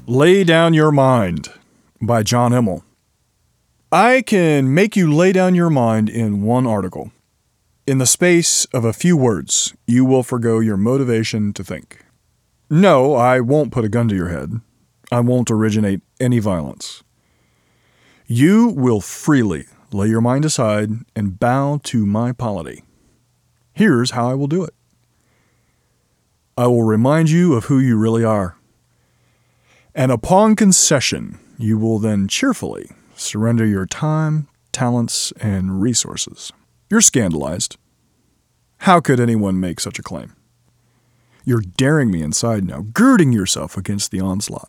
Lay Down Your Mind by John Immel. I can make you lay down your mind in one article. In the space of a few words, you will forgo your motivation to think. No, I won't put a gun to your head. I won't originate any violence. You will freely lay your mind aside and bow to my polity. Here's how I will do it. I will remind you of who you really are. And upon concession, you will then cheerfully surrender your time, talents, and resources. You're scandalized. How could anyone make such a claim? You're daring me inside now, girding yourself against the onslaught.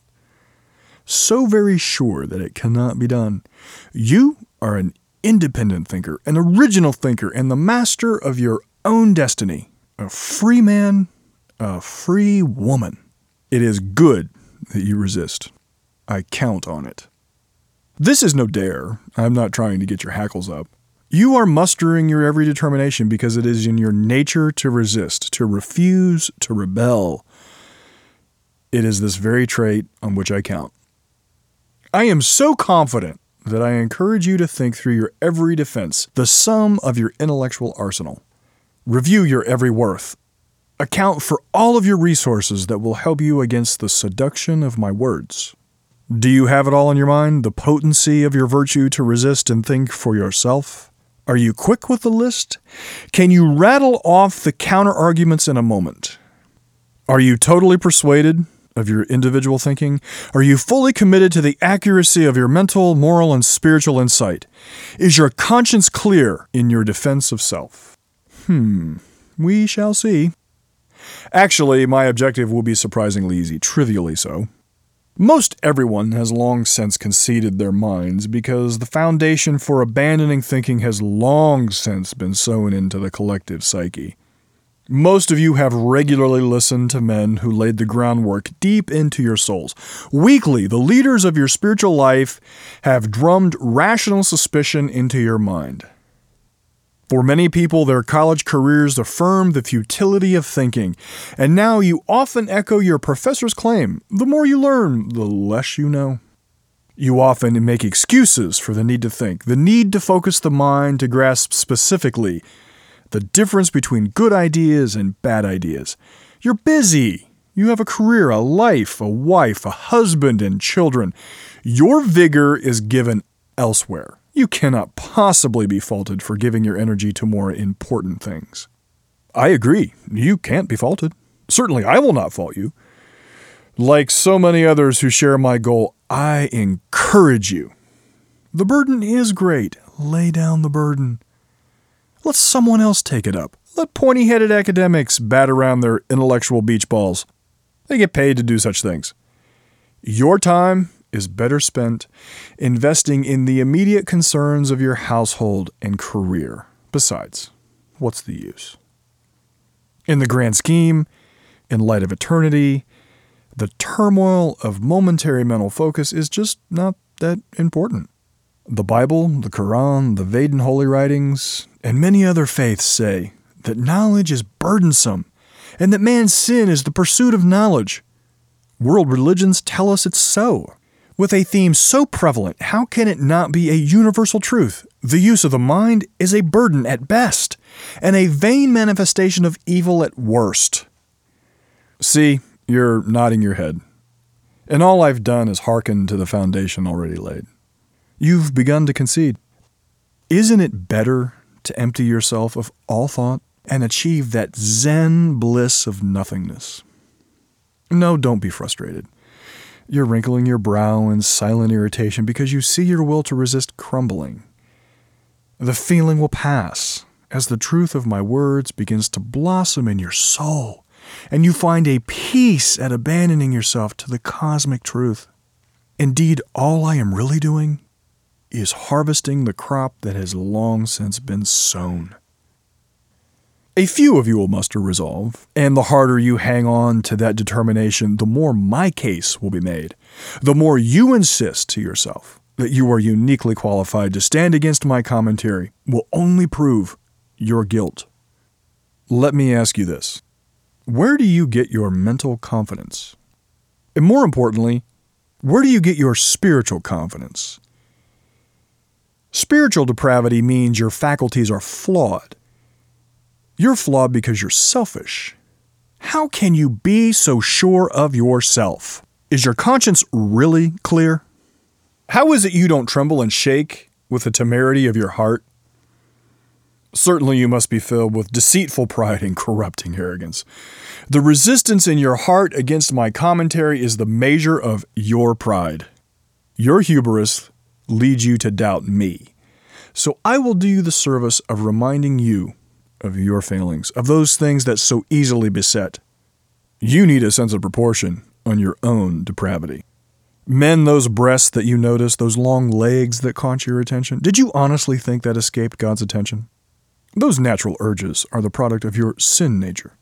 So very sure that it cannot be done. You are an independent thinker, an original thinker, and the master of your own destiny. A free man, a free woman. It is good that you resist. I count on it. This is no dare. I'm not trying to get your hackles up. You are mustering your every determination because it is in your nature to resist, to refuse, to rebel. It is this very trait on which I count. I am so confident that I encourage you to think through your every defense, the sum of your intellectual arsenal. Review your every worth. Account for all of your resources that will help you against the seduction of my words. Do you have it all in your mind, the potency of your virtue to resist and think for yourself? Are you quick with the list? Can you rattle off the counter-arguments in a moment? Are you totally persuaded of your individual thinking? Are you fully committed to the accuracy of your mental, moral, and spiritual insight? Is your conscience clear in your defense of self? We shall see. Actually, my objective will be surprisingly easy, trivially so. Most everyone has long since conceded their minds because the foundation for abandoning thinking has long since been sown into the collective psyche. Most of you have regularly listened to men who laid the groundwork deep into your souls. Weekly, the leaders of your spiritual life have drummed rational suspicion into your mind. For many people, their college careers affirm the futility of thinking, and now you often echo your professor's claim, the more you learn, the less you know. You often make excuses for the need to think, the need to focus the mind to grasp specifically the difference between good ideas and bad ideas. You're busy. You have a career, a life, a wife, a husband, and children. Your vigor is given elsewhere. You cannot possibly be faulted for giving your energy to more important things. I agree. You can't be faulted. Certainly, I will not fault you. Like so many others who share my goal, I encourage you. The burden is great. Lay down the burden. Let someone else take it up. Let pointy-headed academics bat around their intellectual beach balls. They get paid to do such things. Your time is better spent investing in the immediate concerns of your household and career. Besides, what's the use? In the grand scheme, in light of eternity, the turmoil of momentary mental focus is just not that important. The Bible, the Quran, the Vedic holy writings, and many other faiths say that knowledge is burdensome and that man's sin is the pursuit of knowledge. World religions tell us it's so. With a theme so prevalent, how can it not be a universal truth? The use of the mind is a burden at best, and a vain manifestation of evil at worst. See, you're nodding your head. And all I've done is hearken to the foundation already laid. You've begun to concede. Isn't it better to empty yourself of all thought and achieve that Zen bliss of nothingness? No, don't be frustrated. You're wrinkling your brow in silent irritation because you see your will to resist crumbling. The feeling will pass as the truth of my words begins to blossom in your soul, and you find a peace at abandoning yourself to the cosmic truth. Indeed, all I am really doing is harvesting the crop that has long since been sown. A few of you will muster resolve, and the harder you hang on to that determination, the more my case will be made. The more you insist to yourself that you are uniquely qualified to stand against my commentary will only prove your guilt. Let me ask you this. Where do you get your mental confidence? And more importantly, Where do you get your spiritual confidence? Spiritual depravity means your faculties are flawed. You're flawed because you're selfish. How can you be so sure of yourself? Is your conscience really clear? How is it you don't tremble and shake with the temerity of your heart? Certainly you must be filled with deceitful pride and corrupting arrogance. The resistance in your heart against my commentary is the measure of your pride. Your hubris leads you to doubt me. So I will do you the service of reminding you of your failings, of those things that so easily beset. You need a sense of proportion on your own depravity. Men, those breasts that you notice, those long legs that caught your attention, did you honestly think that escaped God's attention? Those natural urges are the product of your sin nature.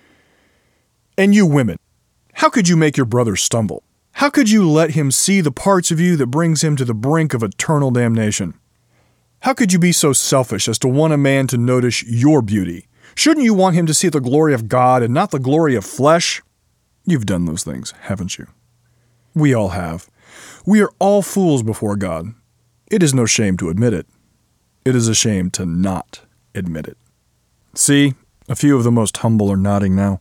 And you women, how could you make your brother stumble? How could you let him see the parts of you that brings him to the brink of eternal damnation? How could you be so selfish as to want a man to notice your beauty? Shouldn't you want him to see the glory of God and not the glory of flesh? You've done those things, haven't you? We all have. We are all fools before God. It is no shame to admit it. It is a shame to not admit it. See, a few of the most humble are nodding now.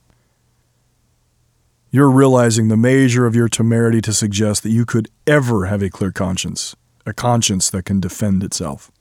You're realizing the measure of your temerity to suggest that you could ever have a clear conscience, a conscience that can defend itself.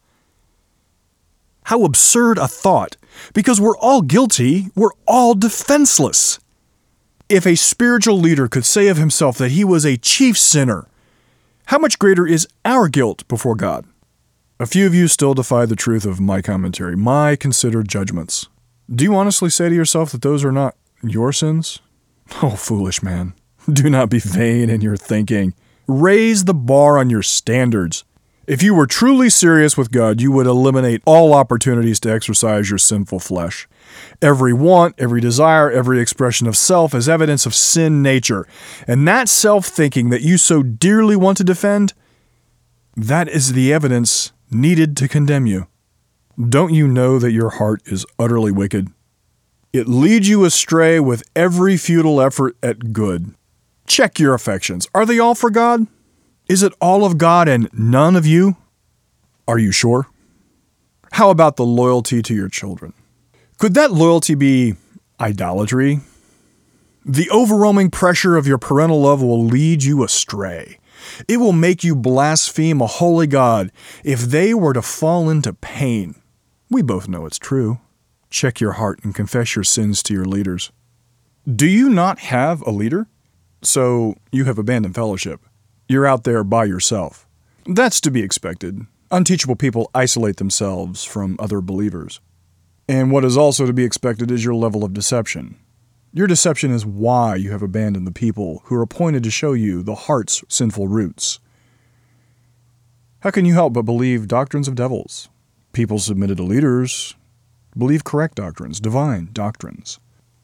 How absurd a thought! Because we're all guilty, we're all defenseless. If a spiritual leader could say of himself that he was a chief sinner, how much greater is our guilt before God? A few of you still defy the truth of my commentary, my considered judgments. Do you honestly say to yourself that those are not your sins? Oh, foolish man, do not be vain in your thinking. Raise the bar on your standards. If you were truly serious with God, you would eliminate all opportunities to exercise your sinful flesh. Every want, every desire, every expression of self is evidence of sin nature. And that self-thinking that you so dearly want to defend, that is the evidence needed to condemn you. Don't you know that your heart is utterly wicked? It leads you astray with every futile effort at good. Check your affections. Are they all for God? Is it all of God and none of you? Are you sure? How about the loyalty to your children? Could that loyalty be idolatry? The overwhelming pressure of your parental love will lead you astray. It will make you blaspheme a holy God if they were to fall into pain. We both know it's true. Check your heart and confess your sins to your leaders. Do you not have a leader? So you have abandoned fellowship. You're out there by yourself. That's to be expected. Unteachable people isolate themselves from other believers. And what is also to be expected is your level of deception. Your deception is why you have abandoned the people who are appointed to show you the heart's sinful roots. How can you help but believe doctrines of devils? People submitted to leaders believe correct doctrines, divine doctrines.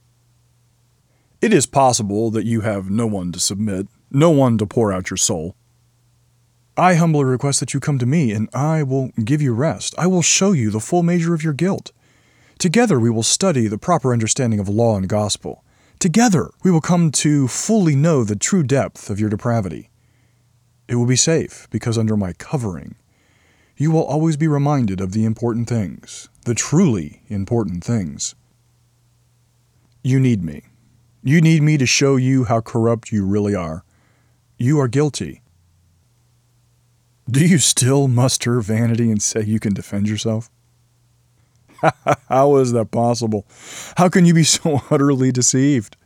It is possible that you have no one to submit, no one to pour out your soul. I humbly request that you come to me, and I will give you rest. I will show you the full measure of your guilt. Together we will study the proper understanding of law and gospel. Together we will come to fully know the true depth of your depravity. It will be safe, because under my covering, you will always be reminded of the important things, the truly important things. You need me. You need me to show you how corrupt you really are. You are guilty. Do you still muster vanity and say you can defend yourself? How is that possible? How can you be so utterly deceived?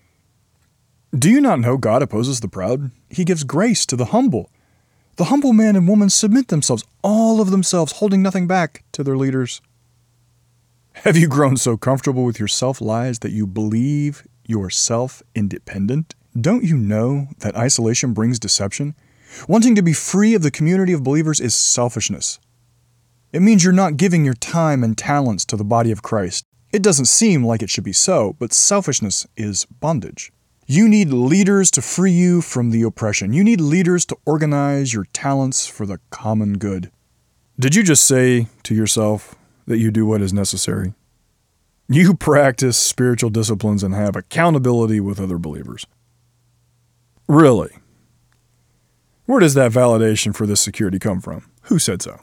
Do you not know God opposes the proud? He gives grace to the humble. The humble man and woman submit themselves, all of themselves, holding nothing back, to their leaders. Have you grown so comfortable with your self-lies that you believe yourself independent? Don't you know that isolation brings deception? Wanting to be free of the community of believers is selfishness. It means you're not giving your time and talents to the body of Christ. It doesn't seem like it should be so, but selfishness is bondage. You need leaders to free you from the oppression. You need leaders to organize your talents for the common good. Did you just say to yourself that you do what is necessary? You practice spiritual disciplines and have accountability with other believers. Really? Where does that validation for this security come from? Who said so?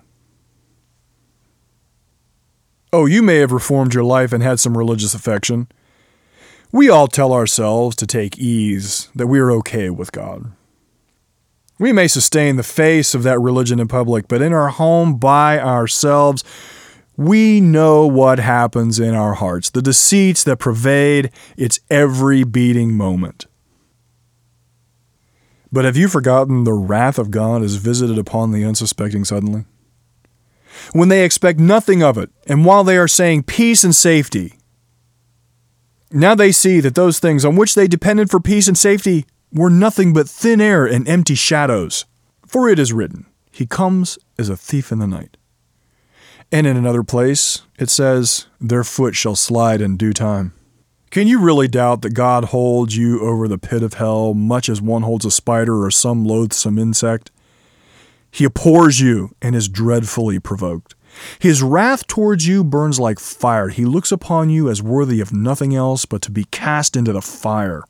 Oh, you may have reformed your life and had some religious affection. We all tell ourselves to take ease, that we are okay with God. We may sustain the face of that religion in public, but in our home by ourselves, we know what happens in our hearts, the deceits that pervade its every beating moment. But have you forgotten the wrath of God is visited upon the unsuspecting suddenly? When they expect nothing of it, and while they are saying peace and safety, now they see that those things on which they depended for peace and safety were nothing but thin air and empty shadows. For it is written, He comes as a thief in the night. And in another place, it says, their foot shall slide in due time. Can you really doubt that God holds you over the pit of hell much as one holds a spider or some loathsome insect? He abhors you and is dreadfully provoked. His wrath towards you burns like fire. He looks upon you as worthy of nothing else but to be cast into the fire.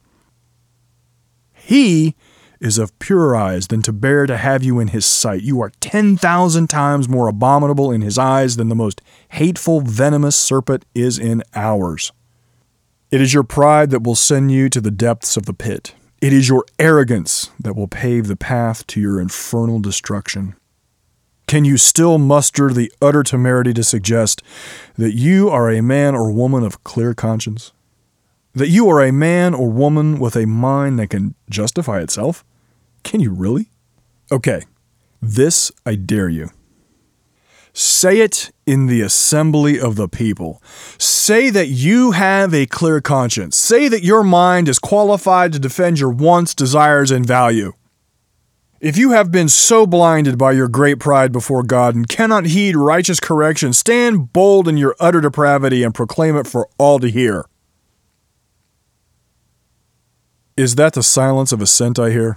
He is of purer eyes than to bear to have you in his sight. You are 10,000 times more abominable in his eyes than the most hateful, venomous serpent is in ours. It is your pride that will send you to the depths of the pit. It is your arrogance that will pave the path to your infernal destruction. Can you still muster the utter temerity to suggest that you are a man or woman of clear conscience? That you are a man or woman with a mind that can justify itself? Can you really? Okay, this I dare you. Say it in the assembly of the people. Say that you have a clear conscience. Say that your mind is qualified to defend your wants, desires, and value. If you have been so blinded by your great pride before God and cannot heed righteous correction, stand bold in your utter depravity and proclaim it for all to hear. Is that the silence of assent I hear?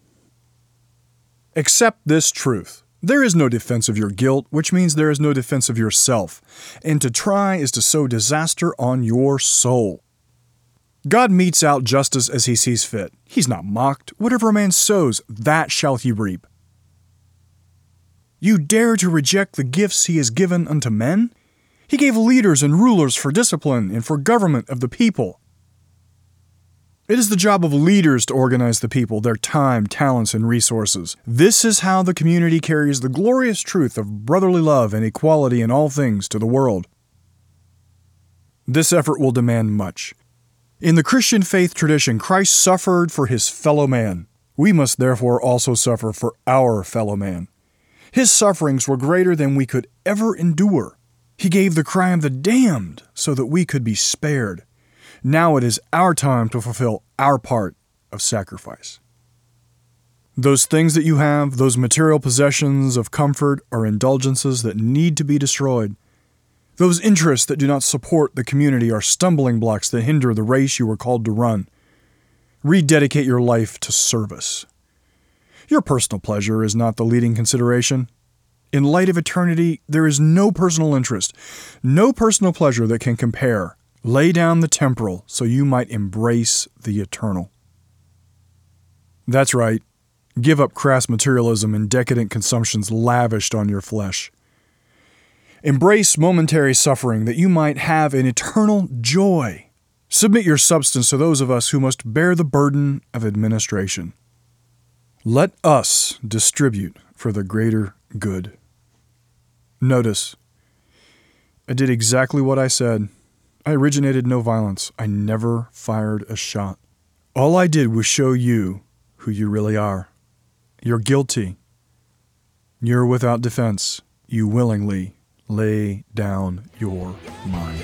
Accept this truth. There is no defense of your guilt, which means there is no defense of yourself, and to try is to sow disaster on your soul. God metes out justice as he sees fit. He's not mocked. Whatever a man sows, that shall he reap. You dare to reject the gifts he has given unto men? He gave leaders and rulers for discipline and for government of the people. It is the job of leaders to organize the people, their time, talents, and resources. This is how the community carries the glorious truth of brotherly love and equality in all things to the world. This effort will demand much. In the Christian faith tradition, Christ suffered for his fellow man. We must therefore also suffer for our fellow man. His sufferings were greater than we could ever endure. He gave the cry of the damned so that we could be spared. Now it is our time to fulfill our part of sacrifice. Those things that you have, those material possessions of comfort, are indulgences that need to be destroyed. Those interests that do not support the community are stumbling blocks that hinder the race you were called to run. Rededicate your life to service. Your personal pleasure is not the leading consideration. In light of eternity, there is no personal interest, no personal pleasure that can compare. Lay down the temporal so you might embrace the eternal. That's right. Give up crass materialism and decadent consumptions lavished on your flesh. Embrace momentary suffering that you might have an eternal joy. Submit your substance to those of us who must bear the burden of administration. Let us distribute for the greater good. Notice, I did exactly what I said. I originated no violence. I never fired a shot. All I did was show you who you really are. You're guilty. You're without defense. You willingly lay down your mind.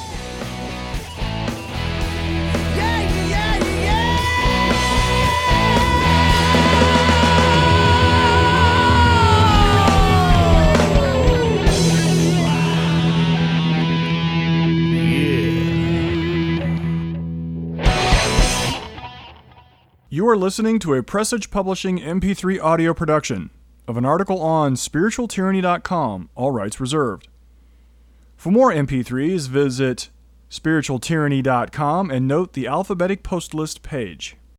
You are listening to a Presage Publishing MP3 audio production of an article on spiritualtyranny.com, all rights reserved. For more MP3s, visit spiritualtyranny.com and note the alphabetic post list page.